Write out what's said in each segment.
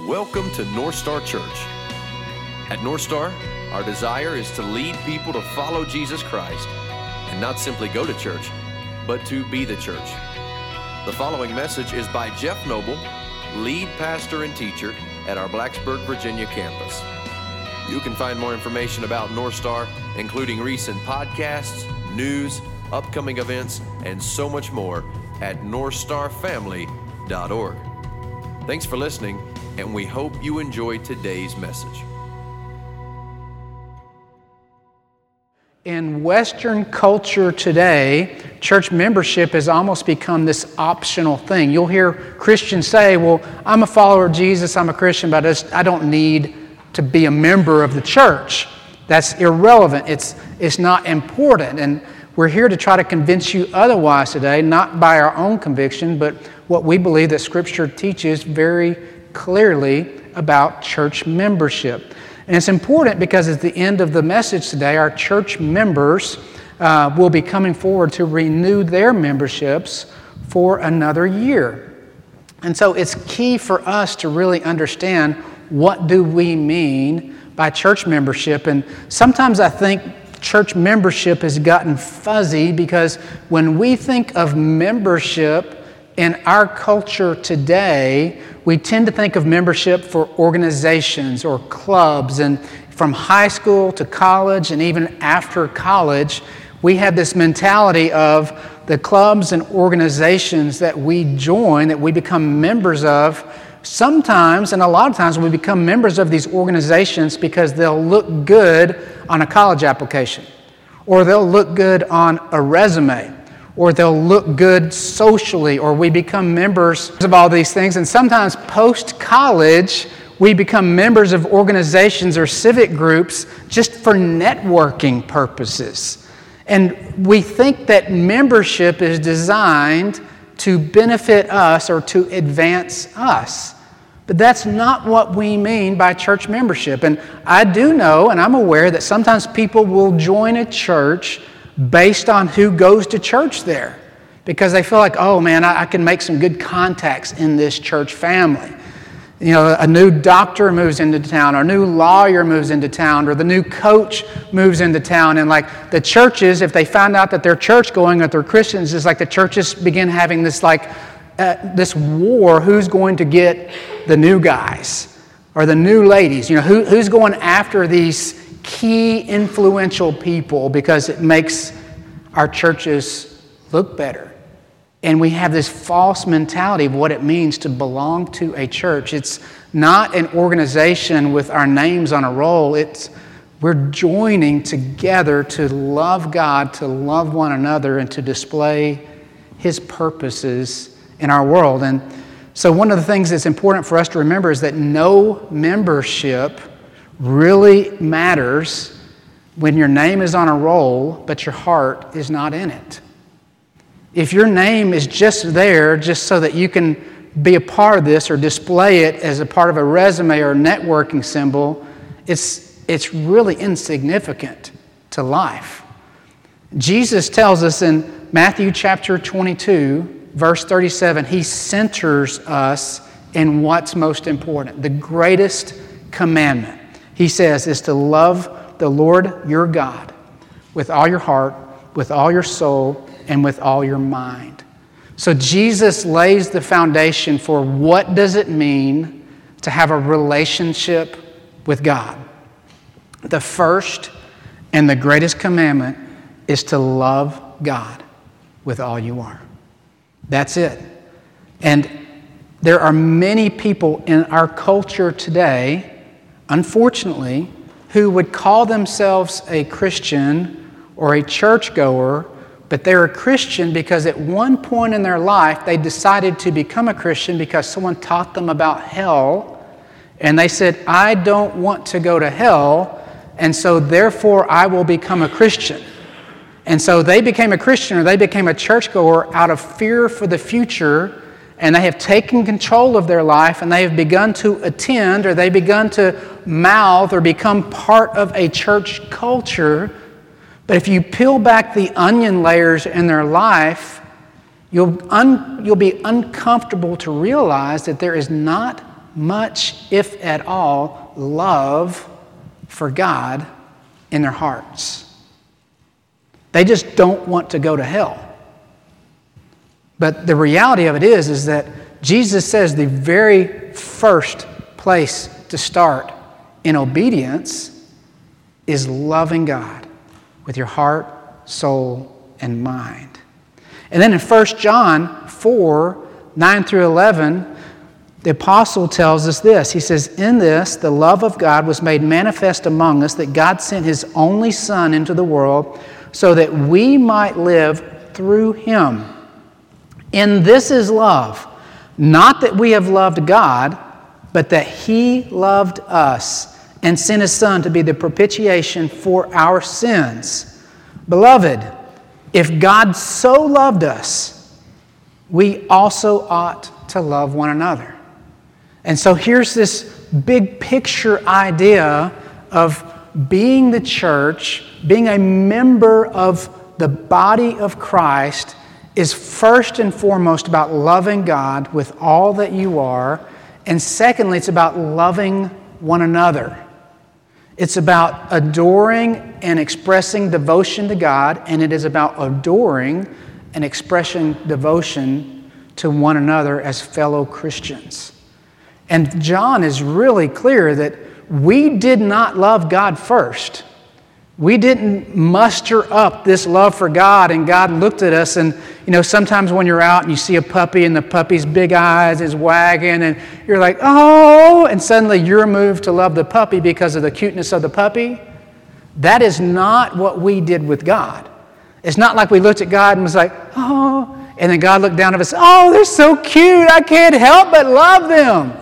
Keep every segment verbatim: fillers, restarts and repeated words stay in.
Welcome to North Star Church. At North Star, our desire is to lead people to follow Jesus Christ and not simply go to church, but to be the church. The following message is by Jeff Noble, lead pastor and teacher at our Blacksburg, Virginia campus. You can find more information about North Star, including recent podcasts, news, upcoming events, and so much more at north star family dot org. Thanks for listening, and we hope you enjoyed today's message. In Western culture today, church membership has almost become this optional thing. You'll hear Christians say, well, I'm a follower of Jesus, I'm a Christian, but I, just, I don't need to be a member of the church. That's irrelevant. It's, it's not important. And we're here to try to convince you otherwise today, not by our own conviction, but what we believe that Scripture teaches very clearly about church membership. And it's important because at the end of the message today, our church members uh, will be coming forward to renew their memberships for another year. And so it's key for us to really understand what do we mean by church membership. And sometimes I think church membership has gotten fuzzy because when we think of membership in our culture today, we tend to think of membership for organizations or clubs. And from high school to college and even after college, we have this mentality of the clubs and organizations that we join, that we become members of. Sometimes, and a lot of times, we become members of these organizations because they'll look good on a college application, or they'll look good on a resume, or they'll look good socially, or we become members of all these things. And sometimes post-college, we become members of organizations or civic groups just for networking purposes. And we think that membership is designed to benefit us or to advance us. But that's not what we mean by church membership. And I do know, and I'm aware, that sometimes people will join a church based on who goes to church there, because they feel like, oh man, I, I can make some good contacts in this church family. You know, a new doctor moves into town, or a new lawyer moves into town, or the new coach moves into town. And like the churches, if they find out that they're church going, that they're Christians, it's like the churches begin having this like uh, this war. Who's going to get the new guys or the new ladies? You know, who, who's going after these key influential people because it makes our churches look better. And we have this false mentality of what it means to belong to a church. It's not an organization with our names on a roll. It's we're joining together to love God, to love one another, and to display His purposes in our world. And so one of the things that's important for us to remember is that no membership really matters when your name is on a roll, but your heart is not in it. If your name is just there just so that you can be a part of this or display it as a part of a resume or a networking symbol, it's, it's really insignificant to life. Jesus tells us in Matthew chapter twenty-two, verse thirty-seven, He centers us in what's most important. The greatest commandment, He says, is to love the Lord your God with all your heart, with all your soul, and with all your mind. So Jesus lays the foundation for what does it mean to have a relationship with God. The first and the greatest commandment is to love God with all you are. That's it. And there are many people in our culture today, unfortunately, who would call themselves a Christian or a churchgoer, but they're a Christian because at one point in their life they decided to become a Christian because someone taught them about hell, and they said, I don't want to go to hell, and so therefore I will become a Christian. And so they became a Christian, or they became a churchgoer out of fear for the future, and they have taken control of their life, and they have begun to attend, or they've begun to mouth or become part of a church culture. But if you peel back the onion layers in their life, you'll, un, you'll be uncomfortable to realize that there is not much, if at all, love for God in their hearts. They just don't want to go to hell. But the reality of it is, is that Jesus says the very first place to start in obedience is loving God with your heart, soul, and mind. And then in First John four, nine through eleven, the apostle tells us this. He says, "In this, the love of God was made manifest among us, that God sent His only Son into the world so that we might live through Him. In this is love, not that we have loved God, but that He loved us and sent His Son to be the propitiation for our sins. Beloved, if God so loved us, we also ought to love one another." And so here's this big picture idea of being the church, being a member of the body of Christ, is first and foremost about loving God with all that you are, and secondly, it's about loving one another. It's about adoring and expressing devotion to God, and it is about adoring and expressing devotion to one another as fellow Christians. And John is really clear that we did not love God first. We didn't muster up this love for God, and God looked at us, and you know, sometimes when you're out and you see a puppy and the puppy's big eyes is wagging and you're like, oh, and suddenly you're moved to love the puppy because of the cuteness of the puppy. That is not what we did with God. It's not like we looked at God and was like, oh, and then God looked down at us, oh, they're so cute, I can't help but love them.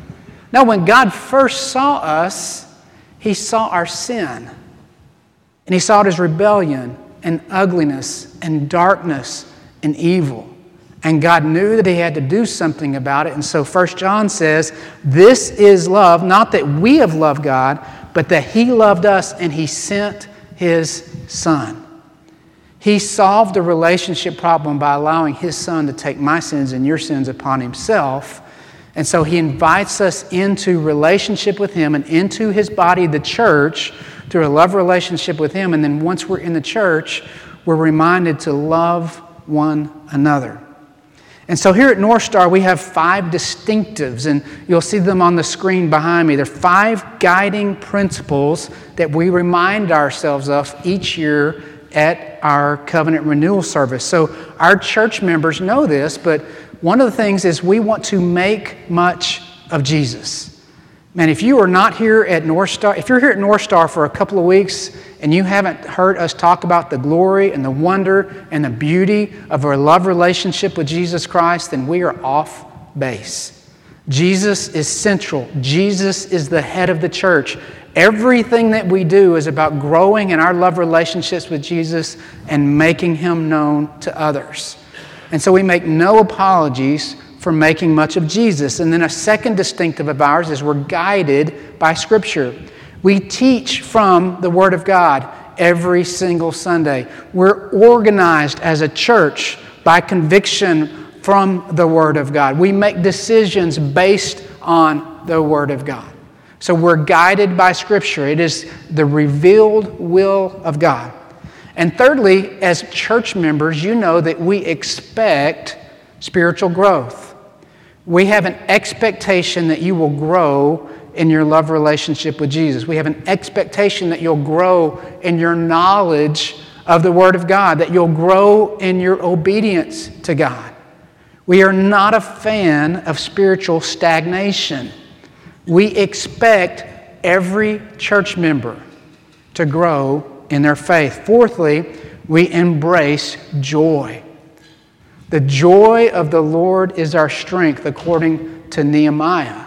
No, when God first saw us, He saw our sin. And He saw it as rebellion and ugliness and darkness and evil. And God knew that He had to do something about it. And so First John says, this is love, not that we have loved God, but that He loved us and He sent His Son. He solved the relationship problem by allowing His Son to take my sins and your sins upon Himself. And so He invites us into relationship with Him and into His body, the church, through a love relationship with Him. And then once we're in the church, we're reminded to love one another. And so here at North Star, we have five distinctives, and you'll see them on the screen behind me. They're five guiding principles that we remind ourselves of each year at our covenant renewal service. So our church members know this, but one of the things is we want to make much of Jesus. Man, if you are not here at North Star, if you're here at North Star for a couple of weeks and you haven't heard us talk about the glory and the wonder and the beauty of our love relationship with Jesus Christ, then we are off base. Jesus is central. Jesus is the head of the church. Everything that we do is about growing in our love relationships with Jesus and making Him known to others. And so we make no apologies for making much of Jesus. And then a second distinctive of ours is we're guided by Scripture. We teach from the Word of God every single Sunday. We're organized as a church by conviction from the Word of God. We make decisions based on the Word of God. So we're guided by Scripture. It is the revealed will of God. And thirdly, as church members, you know that we expect spiritual growth. We have an expectation that you will grow in your love relationship with Jesus. We have an expectation that you'll grow in your knowledge of the Word of God, that you'll grow in your obedience to God. We are not a fan of spiritual stagnation. We expect every church member to grow in their faith. Fourthly, we embrace joy. The joy of the Lord is our strength, according to Nehemiah.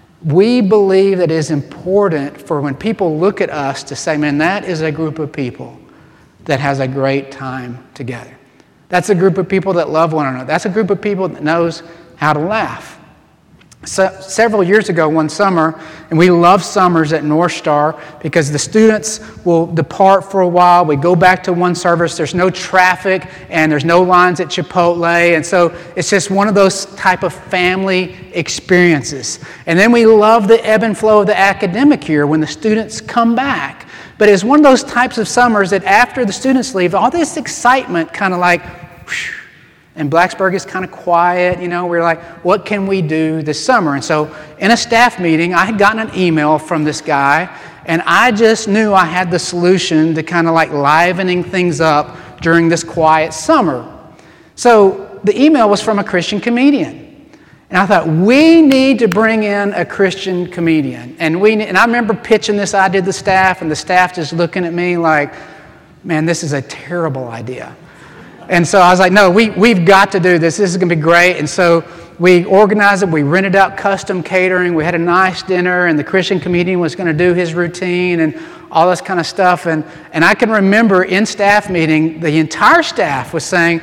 We believe that it is important for when people look at us to say, man, that is a group of people that has a great time together. That's a group of people that love one another. That's a group of people that knows how to laugh. So, several years ago, one summer, and we love summers at North Star because the students will depart for a while. We go back to one service. There's no traffic and there's no lines at Chipotle. And so it's just one of those type of family experiences. And then we love the ebb and flow of the academic year when the students come back. But it's one of those types of summers that after the students leave, all this excitement kind of like, whew, and Blacksburg is kind of quiet, you know, we're like, what can we do this summer? And so in a staff meeting, I had gotten an email from this guy, and I just knew I had the solution to kind of like livening things up during this quiet summer. So the email was from a Christian comedian. And I thought, we need to bring in a Christian comedian. And we and I remember pitching this idea to the staff, and the staff just looking at me like, man, this is a terrible idea. And so I was like, no, we, we've got to do this. This is going to be great. And so we organized it. We rented out custom catering. We had a nice dinner, and the Christian comedian was going to do his routine and all this kind of stuff. And, and I can remember in staff meeting, the entire staff was saying,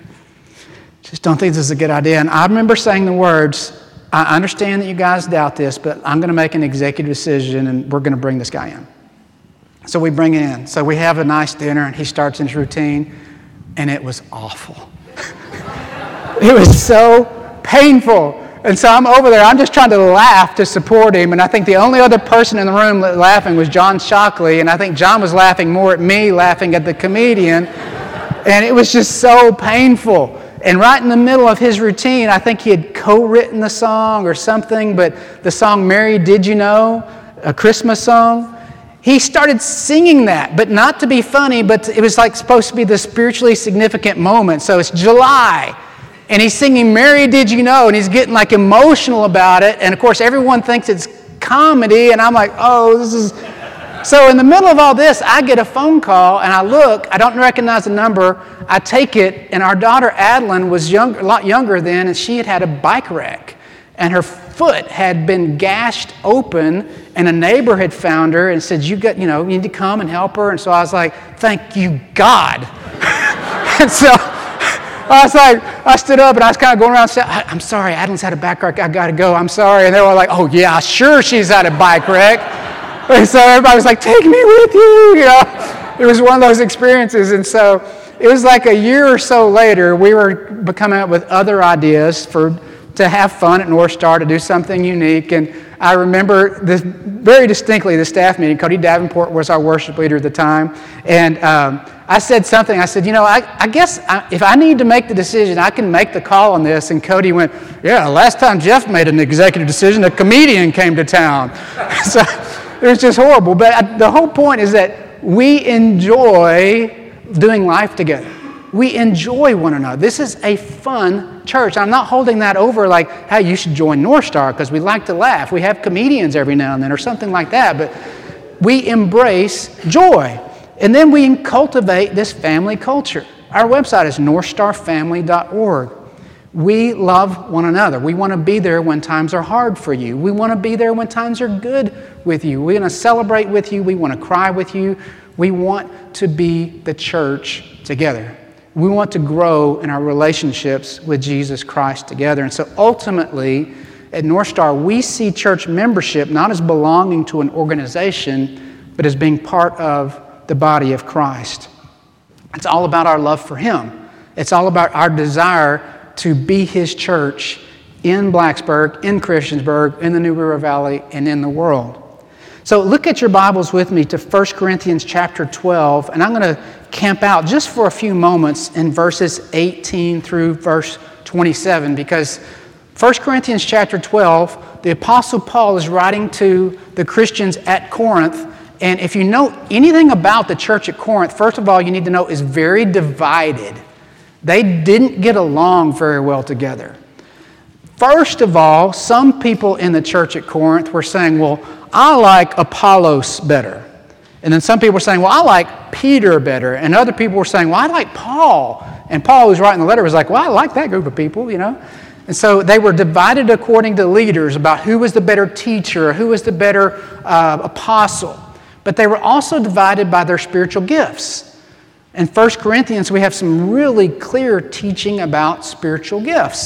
just don't think this is a good idea. And I remember saying the words, I understand that you guys doubt this, but I'm going to make an executive decision, and we're going to bring this guy in. So we bring him in. So we have a nice dinner, and he starts his routine. And it was awful. It was so painful. And so I'm over there, I'm just trying to laugh to support him. And I think the only other person in the room laughing was John Shockley. And I think John was laughing more at me, laughing at the comedian. And it was just so painful. And right in the middle of his routine, I think he had co-written the song or something, but the song Mary Did You Know, a Christmas song, he started singing that, but not to be funny, but it was like supposed to be the spiritually significant moment. So it's July, and he's singing Mary Did You Know, and he's getting like emotional about it. And of course, everyone thinks it's comedy, and I'm like, oh, this is... So in the middle of all this, I get a phone call, and I look, I don't recognize the number, I take it, and our daughter Adeline was young, a lot younger then, and she had had a bike wreck. And her foot had been gashed open, and a neighbor had found her and said, you got, you know, you need to come and help her. And so I was like, thank you, God. And so I was like, I stood up and I was kind of going around saying, I'm sorry, Adeline's had a bike wreck, I got to go, I'm sorry. And they were like, oh yeah, sure she's had a bike wreck. And so everybody was like, take me with you, you know. It was one of those experiences. And so it was like a year or so later, we were coming up with other ideas for to have fun at North Star, to do something unique. And I remember this very distinctly, the staff meeting. Cody Davenport was our worship leader at the time. And um, I said something. I said, you know, I, I guess I, if I need to make the decision, I can make the call on this. And Cody went, yeah, last time Jeff made an executive decision, a comedian came to town. So it was just horrible. But I, the whole point is that we enjoy doing life together. We enjoy one another. This is a fun church. I'm not holding that over like, hey, you should join North Star because we like to laugh. We have comedians every now and then or something like that. But we embrace joy. And then we cultivate this family culture. Our website is north star family dot org. We love one another. We want to be there when times are hard for you. We want to be there when times are good with you. We want to celebrate with you. We want to cry with you. We want to be the church together. We want to grow in our relationships with Jesus Christ together. And so ultimately, at North Star, we see church membership not as belonging to an organization, but as being part of the body of Christ. It's all about our love for Him. It's all about our desire to be His church in Blacksburg, in Christiansburg, in the New River Valley, and in the world. So look at your Bibles with me to First Corinthians chapter twelve, and I'm going to camp out just for a few moments in verses eighteen through verse twenty-seven, because First Corinthians chapter twelve, the Apostle Paul is writing to the Christians at Corinth, and if you know anything about the church at Corinth, first of all, you need to know it's very divided. They didn't get along very well together. First of all, some people in the church at Corinth were saying, well, I like Apollos better. And then some people were saying, well, I like Peter better. And other people were saying, well, I like Paul. And Paul, who's writing the letter, was like, well, I like that group of people, you know. And so they were divided according to leaders about who was the better teacher, who was the better uh, apostle. But they were also divided by their spiritual gifts. In First Corinthians, we have some really clear teaching about spiritual gifts.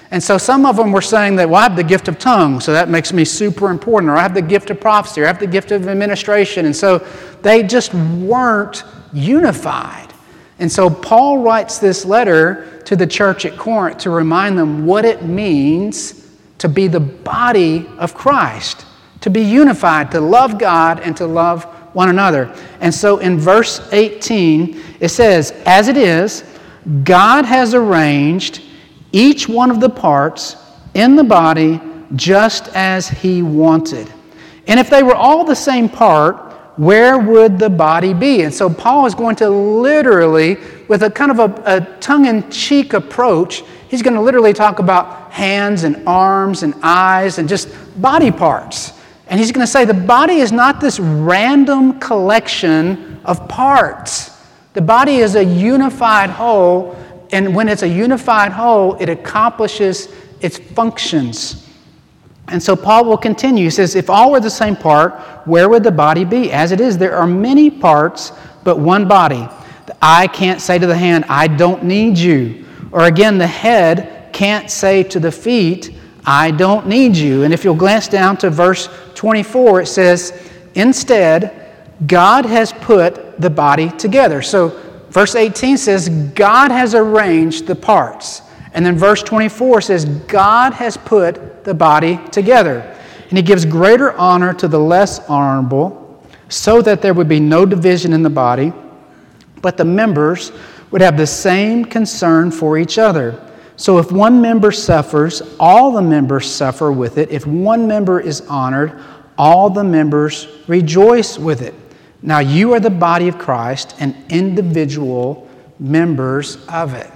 And so some of them were saying that, well, I have the gift of tongues, so that makes me super important, or I have the gift of prophecy, or I have the gift of administration. And so they just weren't unified. And so Paul writes this letter to the church at Corinth to remind them what it means to be the body of Christ, to be unified, to love God and to love one another. And so in verse eighteen, it says, as it is, God has arranged each one of the parts in the body just as He wanted. And if they were all the same part, where would the body be? And so Paul is going to literally, with a kind of a, a tongue-in-cheek approach, he's going to literally talk about hands and arms and eyes and just body parts. And he's going to say the body is not this random collection of parts. The body is a unified whole, and when it's a unified whole, it accomplishes its functions. And so Paul will continue. He says, if all were the same part, where would the body be? As it is, there are many parts, but one body. The eye can't say to the hand, I don't need you. Or again, the head can't say to the feet, I don't need you. And if you'll glance down to verse twenty-four, it says, instead, God has put the body together. So verse eighteen says, God has arranged the parts. And then verse twenty-four says, God has put the body together. And He gives greater honor to the less honorable, so that there would be no division in the body, but the members would have the same concern for each other. So if one member suffers, all the members suffer with it. If one member is honored, all the members rejoice with it. Now you are the body of Christ and individual members of it.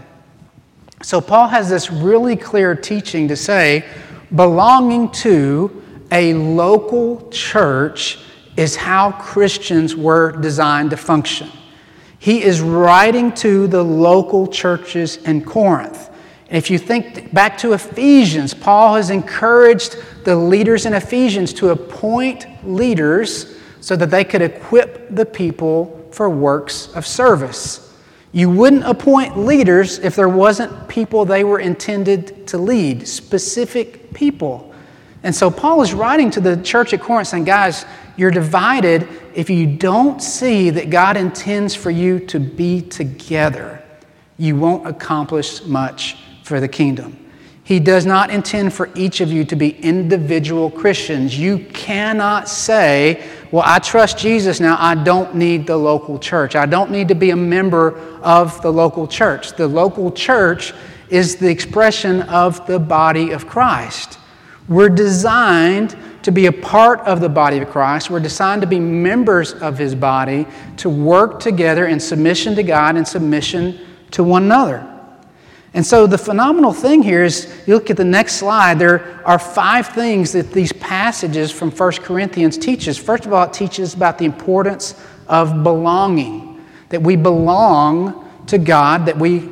So Paul has this really clear teaching to say, belonging to a local church is how Christians were designed to function. He is writing to the local churches in Corinth. And if you think back to Ephesians, Paul has encouraged the leaders in Ephesians to appoint leaders so that they could equip the people for works of service. You wouldn't appoint leaders if there wasn't people they were intended to lead, specific people. And so Paul is writing to the church at Corinth saying, guys, you're divided if you don't see that God intends for you to be together. You won't accomplish much for the kingdom. He does not intend for each of you to be individual Christians. You cannot say, well, I trust Jesus now, I don't need the local church. I don't need to be a member of the local church. The local church is the expression of the body of Christ. We're designed to be a part of the body of Christ. We're designed to be members of His body, to work together in submission to God and submission to one another. And so the phenomenal thing here is, you look at the next slide, there are five things that these passages from First Corinthians teach us. First of all, it teaches about the importance of belonging, that we belong to God, that we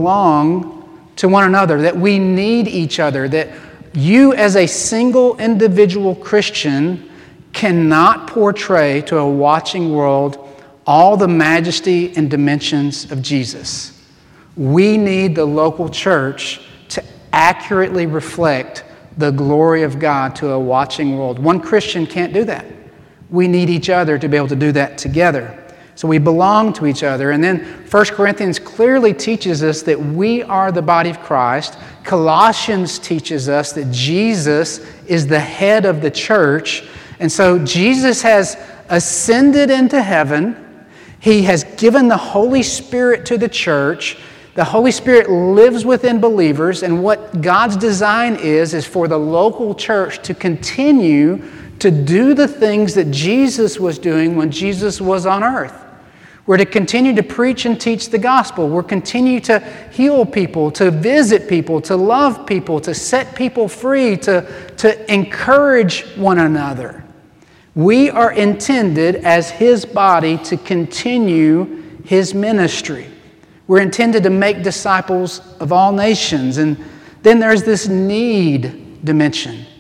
belong to one another, that we need each other, that you as a single individual Christian cannot portray to a watching world all the majesty and dimensions of Jesus. We need the local church to accurately reflect the glory of God to a watching world. One Christian can't do that. We need each other to be able to do that together. So we belong to each other. And then First Corinthians clearly teaches us that we are the body of Christ. Colossians teaches us that Jesus is the head of the church. And so Jesus has ascended into heaven. He has given the Holy Spirit to the church. The Holy Spirit lives within believers, and what God's design is, is for the local church to continue to do the things that Jesus was doing when Jesus was on earth. We're to continue to preach and teach the gospel. We're continue to heal people, to visit people, to love people, to set people free, to, to encourage one another. We are intended as His body to continue His ministry. We're intended to make disciples of all nations. And then there's this need dimension.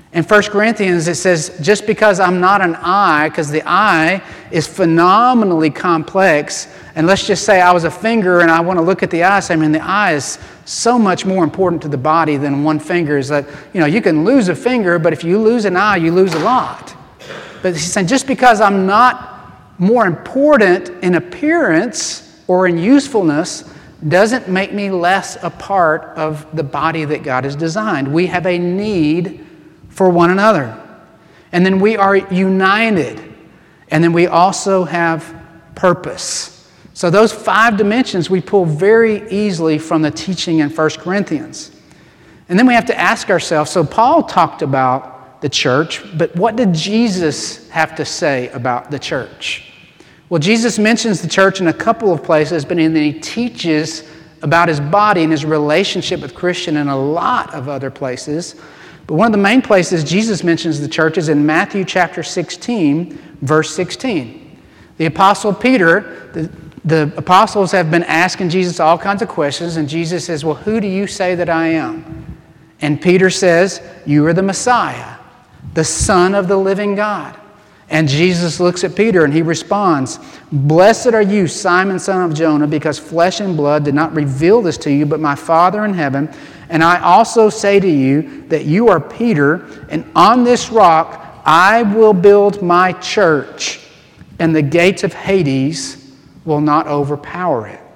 In First Corinthians, it says, just because I'm not an eye, because the eye is phenomenally complex, and let's just say I was a finger and I want to look at the eye, so I mean, the eye is so much more important to the body than one finger. Is that, you know, you can lose a finger, but if you lose an eye, you lose a lot. But he's saying, just because I'm not more important in appearance or in usefulness doesn't make me less a part of the body that God has designed. We have a need for one another. And then we are united. And then we also have purpose. So those five dimensions we pull very easily from the teaching in First Corinthians. And then we have to ask ourselves, so Paul talked about the church, but what did Jesus have to say about the church? Well, Jesus mentions the church in a couple of places, but then he teaches about his body and his relationship with Christian in a lot of other places. But one of the main places Jesus mentions the church is in Matthew chapter sixteen, verse sixteen. The apostle Peter, the, the apostles have been asking Jesus all kinds of questions, and Jesus says, well, who do you say that I am? And Peter says, you are the Messiah, the Son of the living God. And Jesus looks at Peter and he responds, blessed are you, Simon, son of Jonah, because flesh and blood did not reveal this to you, but my Father in heaven. And I also say to you that you are Peter, and on this rock I will build my church, and the gates of Hades will not overpower it.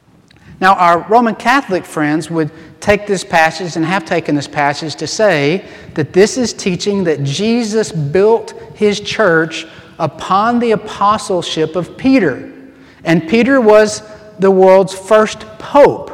Now, our Roman Catholic friends would take this passage and have taken this passage to say that this is teaching that Jesus built his church upon the apostleship of Peter. And Peter was the world's first pope.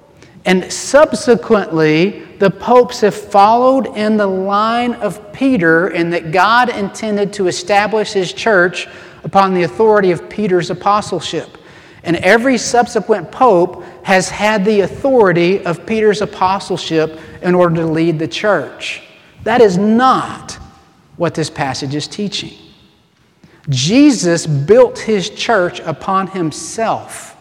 And subsequently, the popes have followed in the line of Peter, and that God intended to establish his church upon the authority of Peter's apostleship. And every subsequent pope has had the authority of Peter's apostleship in order to lead the church. That is not what this passage is teaching. Jesus built his church upon himself.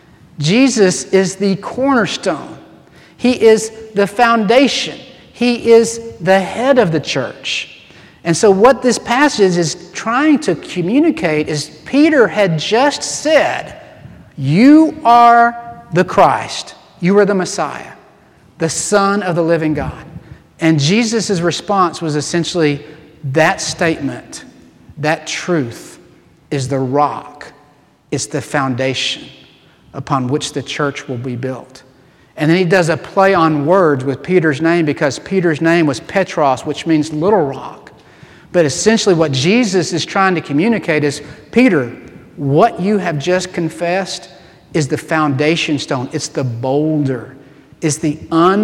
Jesus is the cornerstone. He is the foundation. He is the head of the church. And so what this passage is trying to communicate is Peter had just said, you are the Christ. You are the Messiah, the Son of the living God. And Jesus' response was essentially, that statement, that truth is the rock. It's the foundation upon which the church will be built. And then he does a play on words with Peter's name, because Peter's name was Petros, which means little rock. But essentially what Jesus is trying to communicate is, Peter, what you have just confessed is the foundation stone. It's the boulder. It's the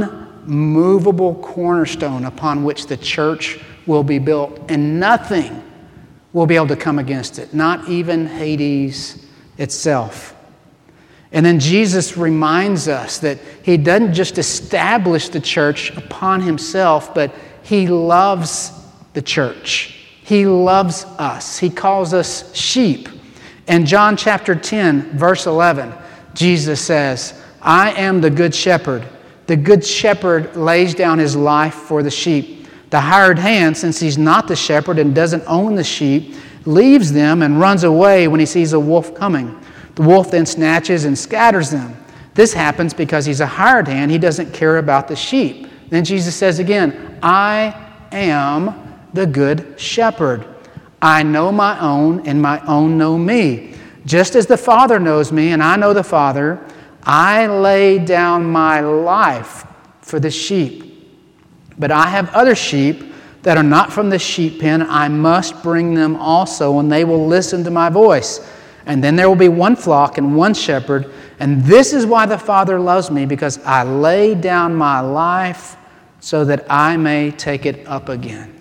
unmovable cornerstone upon which the church will be built. And nothing will be able to come against it, not even Hades itself. And then Jesus reminds us that he doesn't just establish the church upon himself, but he loves the church. He loves us. He calls us sheep. In John chapter ten, verse eleven, Jesus says, I am the good shepherd. The good shepherd lays down his life for the sheep. The hired hand, since he's not the shepherd and doesn't own the sheep, leaves them and runs away when he sees a wolf coming. The wolf then snatches and scatters them. This happens because he's a hired hand. He doesn't care about the sheep. Then Jesus says again, I am the good shepherd. I know my own, and my own know me. Just as the Father knows me, and I know the Father, I lay down my life for the sheep. But I have other sheep that are not from the sheep pen. I must bring them also, and they will listen to my voice. And then there will be one flock and one shepherd. And this is why the Father loves me, because I lay down my life so that I may take it up again.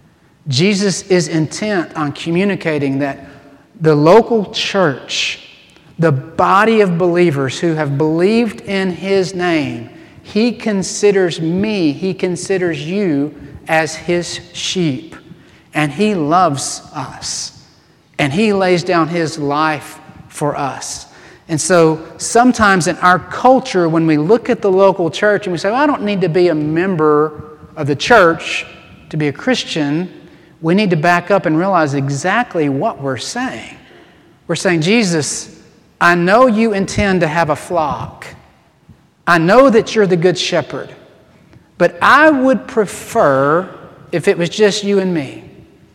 Jesus is intent on communicating that the local church, the body of believers who have believed in his name, he considers me, he considers you as his sheep. And he loves us. And he lays down his life for us. And so sometimes in our culture, when we look at the local church and we say, well, I don't need to be a member of the church to be a Christian, we need to back up and realize exactly what we're saying. We're saying, Jesus, I know you intend to have a flock. I know that you're the good shepherd. But I would prefer if it was just you and me.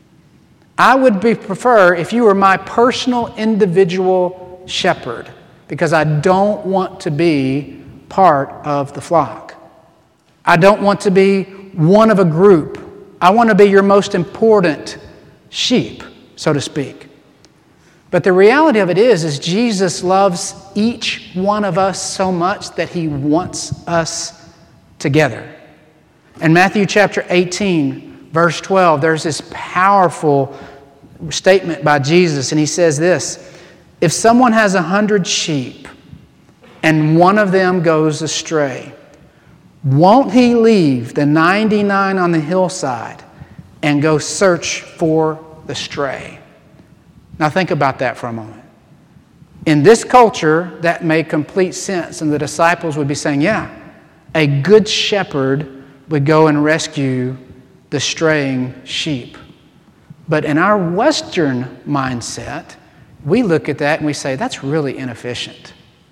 I would be prefer if you were my personal individual shepherd, because I don't want to be part of the flock. I don't want to be one of a group. I want to be your most important sheep, so to speak. But the reality of it is, is Jesus loves each one of us so much that he wants us together. In Matthew chapter eighteen, verse twelve, there's this powerful statement by Jesus, and he says this: if someone has a hundred sheep and one of them goes astray, won't he leave the ninety-nine on the hillside and go search for the stray? Now think about that for a moment. In this culture, that made complete sense, and the disciples would be saying, yeah, a good shepherd would go and rescue the straying sheep. But in our Western mindset, we look at that and we say, that's really inefficient.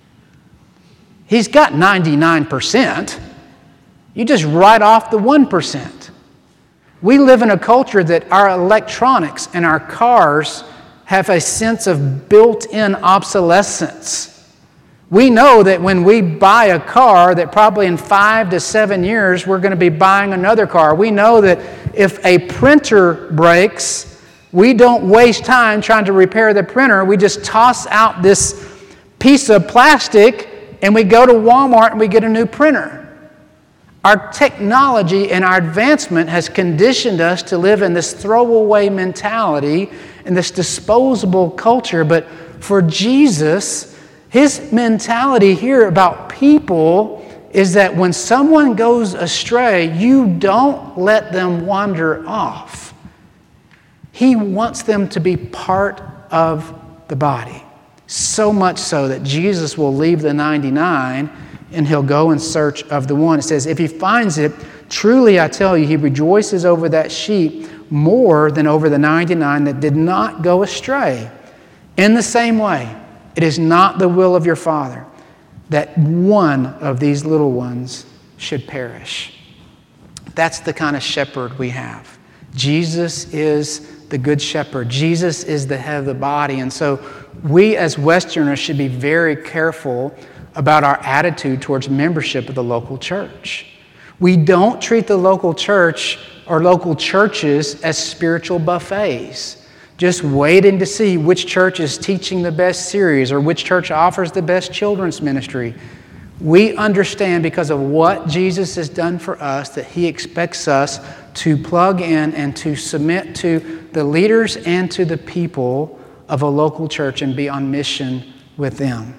He's got ninety-nine percent. You just write off the one percent. We live in a culture that our electronics and our cars have a sense of built-in obsolescence. We know that when we buy a car, that probably in five to seven years, we're going to be buying another car. We know that if a printer breaks, we don't waste time trying to repair the printer. We just toss out this piece of plastic and we go to Walmart and we get a new printer. Our technology and our advancement has conditioned us to live in this throwaway mentality and this disposable culture. But for Jesus, his mentality here about people is that when someone goes astray, you don't let them wander off. He wants them to be part of the body. So much so that Jesus will leave the ninety-nine and he'll go in search of the one. It says, if he finds it, truly I tell you, he rejoices over that sheep more than over the ninety-nine that did not go astray. In the same way, it is not the will of your Father that one of these little ones should perish. That's the kind of shepherd we have. Jesus is the good shepherd. Jesus is the head of the body. And so we as Westerners should be very careful about our attitude towards membership of the local church. We don't treat the local church or local churches as spiritual buffets, just waiting to see which church is teaching the best series or which church offers the best children's ministry. We understand, because of what Jesus has done for us, that he expects us to plug in and to submit to the leaders and to the people of a local church and be on mission with them.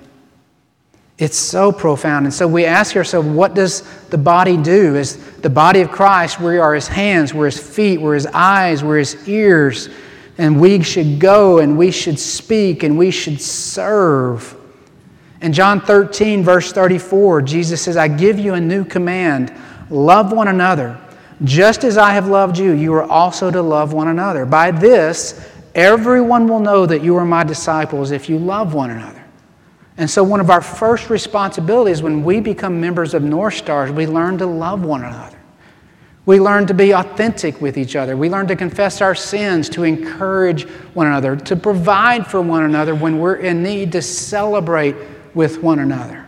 It's so profound. And so we ask ourselves, what does the body do? As the body of Christ, we are his hands, we're his feet, we're his eyes, we're his ears. And we should go and we should speak and we should serve. In John thirteen, verse thirty-four, Jesus says, I give you a new command. Love one another. Just as I have loved you, you are also to love one another. By this, everyone will know that you are my disciples if you love one another. And so one of our first responsibilities when we become members of North Star is we learn to love one another. We learn to be authentic with each other. We learn to confess our sins, to encourage one another, to provide for one another when we're in need, to celebrate with one another.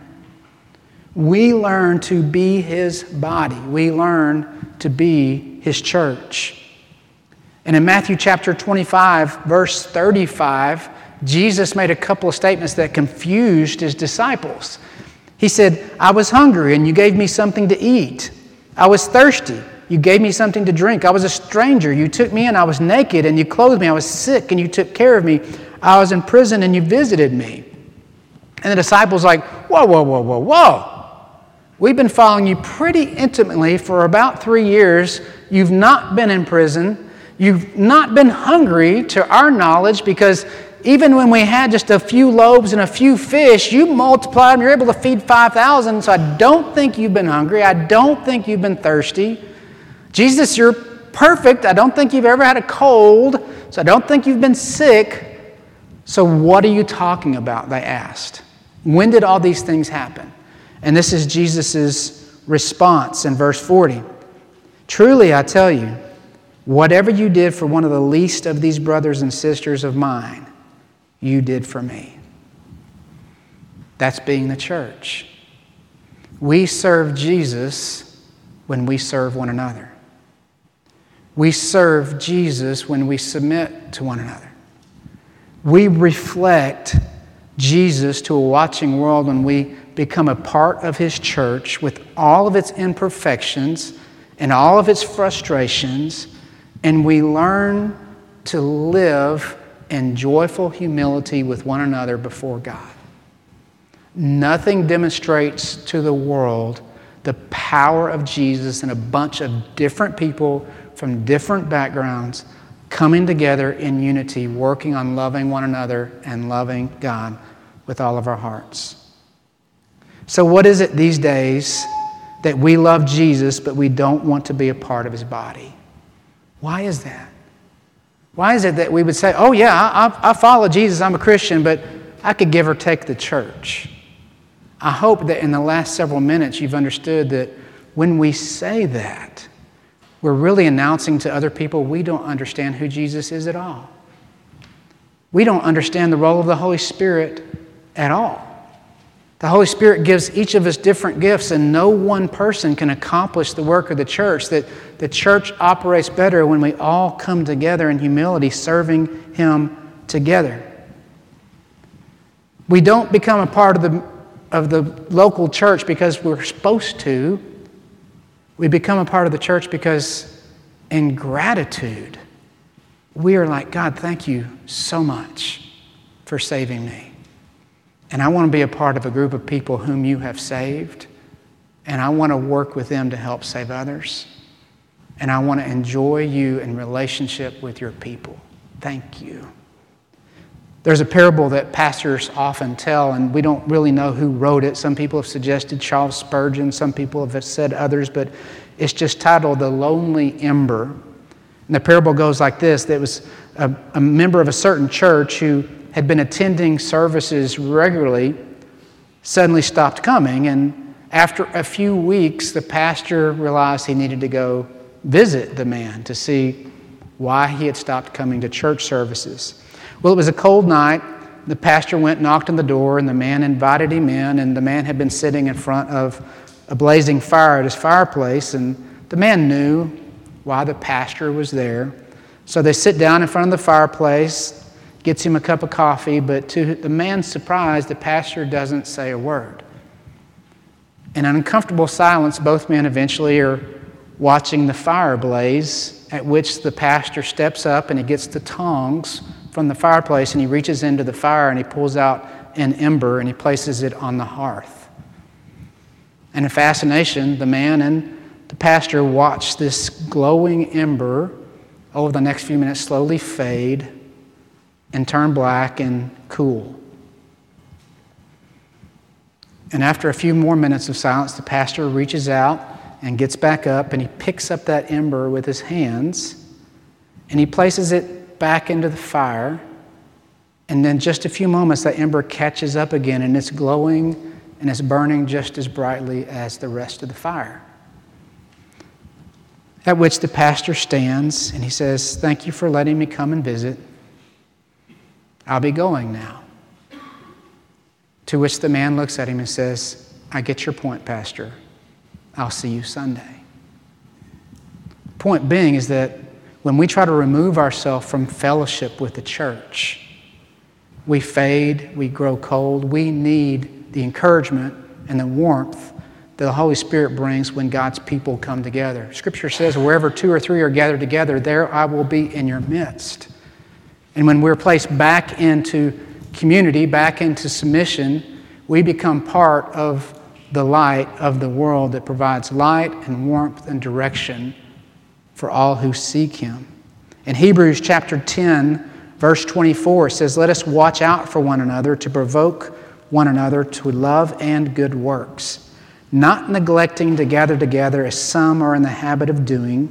We learn to be his body. We learn to be his church. And in Matthew chapter twenty-five, verse thirty-five, Jesus made a couple of statements that confused his disciples. He said, I was hungry and you gave me something to eat. I was thirsty. You gave me something to drink. I was a stranger. You took me in. I was naked and you clothed me. I was sick and you took care of me. I was in prison and you visited me. And the disciples were like, whoa, whoa, whoa, whoa, whoa. We've been following you pretty intimately for about three years. You've not been in prison. You've not been hungry to our knowledge, because even when we had just a few loaves and a few fish, you multiplied them. You're able to feed five thousand. So I don't think you've been hungry. I don't think you've been thirsty. Jesus, you're perfect. I don't think you've ever had a cold. So I don't think you've been sick. So what are you talking about? They asked. When did all these things happen? And this is Jesus' response in verse forty. Truly, I tell you, whatever you did for one of the least of these brothers and sisters of mine, you did for me. That's being the church. We serve Jesus when we serve one another. We serve Jesus when we submit to one another. We reflect Jesus to a watching world when we become a part of His church with all of its imperfections and all of its frustrations, and we learn to live in joyful humility with one another before God. Nothing demonstrates to the world the power of Jesus and a bunch of different people from different backgrounds coming together in unity, working on loving one another and loving God with all of our hearts. So what is it these days that we love Jesus but we don't want to be a part of His body? Why is that? Why is it that we would say, oh yeah, I, I follow Jesus, I'm a Christian, but I could give or take the church? I hope that in the last several minutes you've understood that when we say that, we're really announcing to other people we don't understand who Jesus is at all. We don't understand the role of the Holy Spirit at all. The Holy Spirit gives each of us different gifts, and no one person can accomplish the work of the church. That the church operates better when we all come together in humility, serving Him together. We don't become a part of the, of the local church because we're supposed to. We become a part of the church because in gratitude, we are like, God, thank you so much for saving me. And I want to be a part of a group of people whom you have saved. And I want to work with them to help save others. And I want to enjoy you in relationship with your people. Thank you. There's a parable that pastors often tell, and we don't really know who wrote it. Some people have suggested Charles Spurgeon. Some people have said others, but it's just titled The Lonely Ember. And the parable goes like this. There was a, a member of a certain church who had been attending services regularly, suddenly stopped coming, and after a few weeks, the pastor realized he needed to go visit the man to see why he had stopped coming to church services. Well, it was a cold night. The pastor went, knocked on the door, and the man invited him in, and the man had been sitting in front of a blazing fire at his fireplace, and the man knew why the pastor was there. So they sit down in front of the fireplace, gets him a cup of coffee, but to the man's surprise, the pastor doesn't say a word. In an uncomfortable silence, both men eventually are watching the fire blaze, at which the pastor steps up and he gets the tongs from the fireplace and he reaches into the fire and he pulls out an ember and he places it on the hearth. And in fascination, the man and the pastor watch this glowing ember over the next few minutes slowly fade and turn black and cool. And after a few more minutes of silence, the pastor reaches out and gets back up and he picks up that ember with his hands and he places it back into the fire. And then just a few moments, that ember catches up again and it's glowing and it's burning just as brightly as the rest of the fire. At which the pastor stands and he says, "Thank you for letting me come and visit. I'll be going now." To which the man looks at him and says, "I get your point, Pastor. I'll see you Sunday." Point being is that when we try to remove ourselves from fellowship with the church, we fade, we grow cold. We need the encouragement and the warmth that the Holy Spirit brings when God's people come together. Scripture says, wherever two or three are gathered together, there I will be in your midst. And when we're placed back into community, back into submission, we become part of the light of the world that provides light and warmth and direction for all who seek Him. In Hebrews chapter ten, verse twenty-four, it says, "Let us watch out for one another to provoke one another to love and good works, not neglecting to gather together as some are in the habit of doing,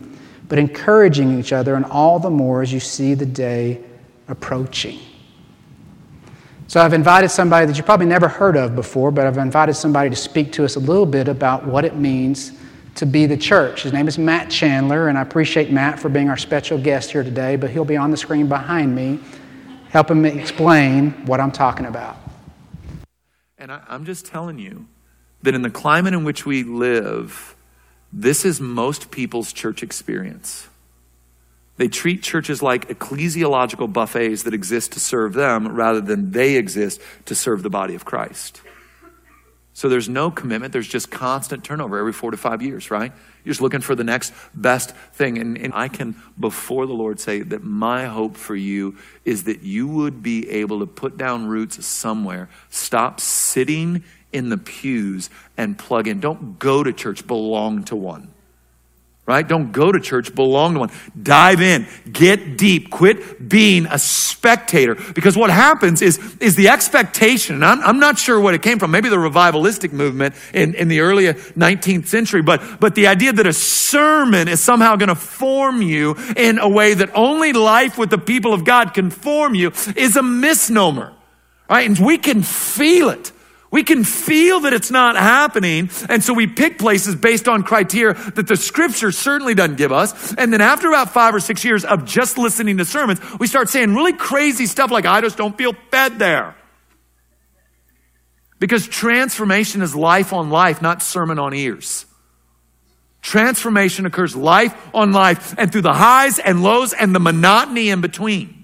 but encouraging each other, and all the more as you see the day approaching. So I've invited somebody that you probably never heard of before, but I've invited somebody to speak to us a little bit about what it means to be the church. His name is Matt Chandler, and I appreciate Matt for being our special guest here today, but he'll be on the screen behind me, helping me explain what I'm talking about. And I, I'm just telling you that in the climate in which we live, this is most people's church experience. They treat churches like ecclesiological buffets that exist to serve them rather than they exist to serve the body of Christ. So there's no commitment. There's just constant turnover every four to five years, right? You're just looking for the next best thing. And, and I can, before the Lord, say that my hope for you is that you would be able to put down roots somewhere. Stop sitting in the pews and plug in. Don't go to church, belong to one. Right? Don't go to church, belong to one. Dive in, get deep, quit being a spectator. Because what happens is, is the expectation, and I'm, I'm not sure what it came from, maybe the revivalistic movement in, in the early nineteenth century, but, but the idea that a sermon is somehow going to form you in a way that only life with the people of God can form you is a misnomer. Right? And we can feel it. We can feel that it's not happening, and so we pick places based on criteria that the scripture certainly doesn't give us. And then after about five or six years of just listening to sermons, we start saying really crazy stuff like, I just don't feel fed there. Because transformation is life on life, not sermon on ears. Transformation occurs life on life and through the highs and lows and the monotony in between.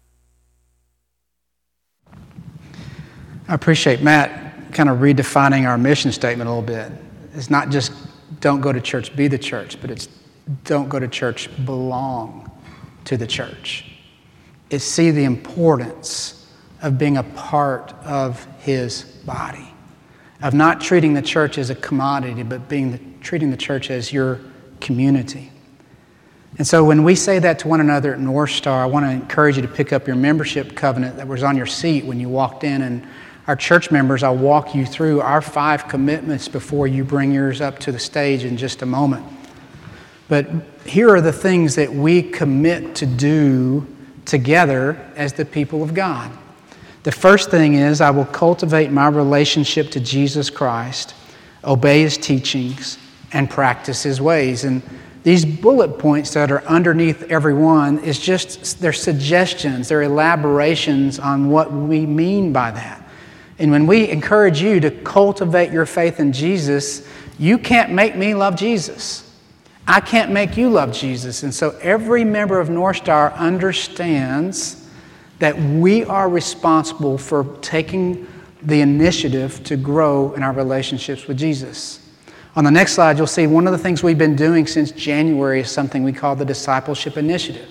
I appreciate Matt kind of redefining our mission statement a little bit. It's not just don't go to church, be the church, but it's don't go to church, belong to the church. It's see the importance of being a part of his body, of not treating the church as a commodity, but being the, treating the church as your community. And so when we say that to one another at North Star, I want to encourage you to pick up your membership covenant that was on your seat when you walked in. And our church members, I'll walk you through our five commitments before you bring yours up to the stage in just a moment. But here are the things that we commit to do together as the people of God. The first thing is I will cultivate my relationship to Jesus Christ, obey his teachings, and practice his ways. And these bullet points that are underneath every one is just, they're suggestions, they're elaborations on what we mean by that. And when we encourage you to cultivate your faith in Jesus, you can't make me love Jesus. I can't make you love Jesus. And so every member of North Star understands that we are responsible for taking the initiative to grow in our relationships with Jesus. On the next slide, you'll see one of the things we've been doing since January is something we call the Discipleship Initiative.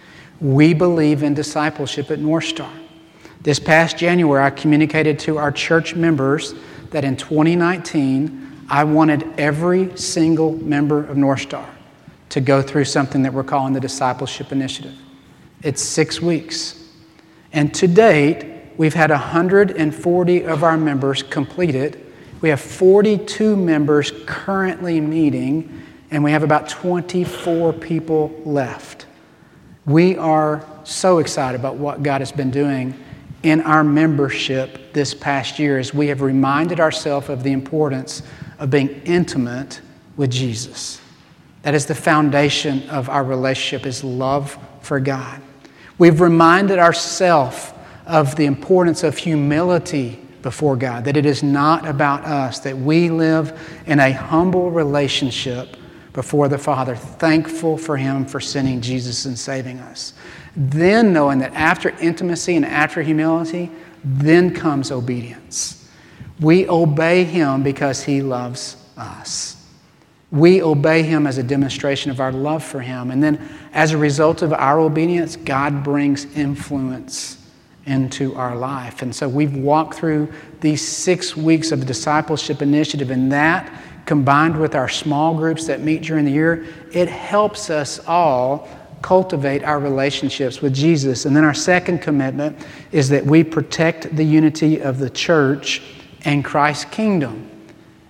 We believe in discipleship at North Star. This past January, I communicated to our church members that in twenty nineteen, I wanted every single member of North Star to go through something that we're calling the Discipleship Initiative. It's six weeks. And to date, we've had one hundred forty of our members complete it. We have forty-two members currently meeting, and we have about twenty-four people left. We are so excited about what God has been doing in our membership this past year as we have reminded ourselves of the importance of being intimate with Jesus. That is the foundation of our relationship, is love for God. We've reminded ourselves of the importance of humility before God, that it is not about us, that we live in a humble relationship before the Father, thankful for him for sending Jesus and saving us. Then knowing that after intimacy and after humility, then comes obedience. We obey him because he loves us. We obey him as a demonstration of our love for him. And then as a result of our obedience, God brings influence into our life. And so we've walked through these six weeks of the Discipleship Initiative, and that, combined with our small groups that meet during the year, it helps us all cultivate our relationships with Jesus. And then our second commitment is that we protect the unity of the church and Christ's kingdom.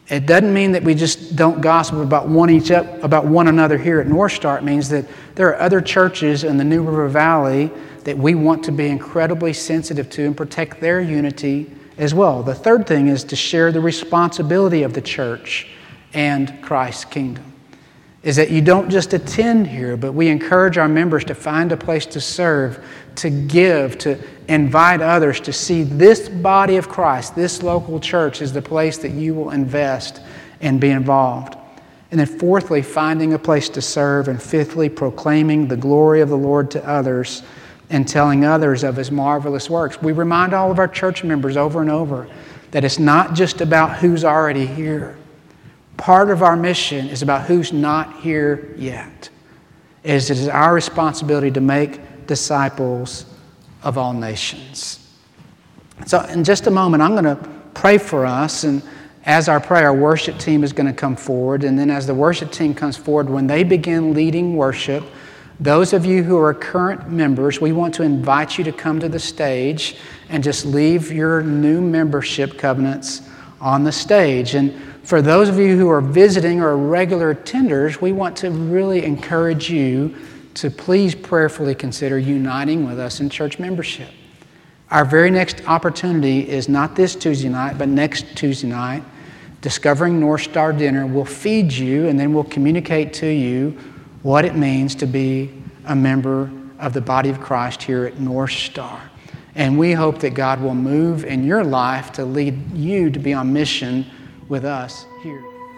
It doesn't mean that we just don't gossip about one each up, about one another here at North Star. It means that there are other churches in the New River Valley that we want to be incredibly sensitive to and protect their unity as well. The third thing is to share the responsibility of the church and Christ's kingdom. Is that you don't just attend here, but we encourage our members to find a place to serve, to give, to invite others to see this body of Christ, this local church is the place that you will invest and be involved. And then fourthly, finding a place to serve. And fifthly, proclaiming the glory of the Lord to others and telling others of His marvelous works. We remind all of our church members over and over that it's not just about who's already here. Part of our mission is about who's not here yet. It is, it is our responsibility to make disciples of all nations. So in just a moment, I'm going to pray for us. And as I pray, our worship team is going to come forward. And then as the worship team comes forward, when they begin leading worship, those of you who are current members, we want to invite you to come to the stage and just leave your new membership covenants on the stage. And for those of you who are visiting or regular attenders, we want to really encourage you to please prayerfully consider uniting with us in church membership. Our very next opportunity is not this Tuesday night, but next Tuesday night. Discovering North Star Dinner will feed you, and then we'll communicate to you what it means to be a member of the body of Christ here at North Star. And we hope that God will move in your life to lead you to be on mission with us here.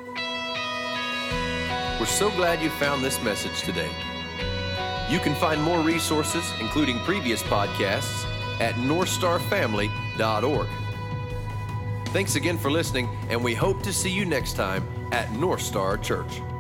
We're so glad you found this message today. You can find more resources, including previous podcasts, at north star family dot org. Thanks again for listening, and we hope to see you next time at North Star Church.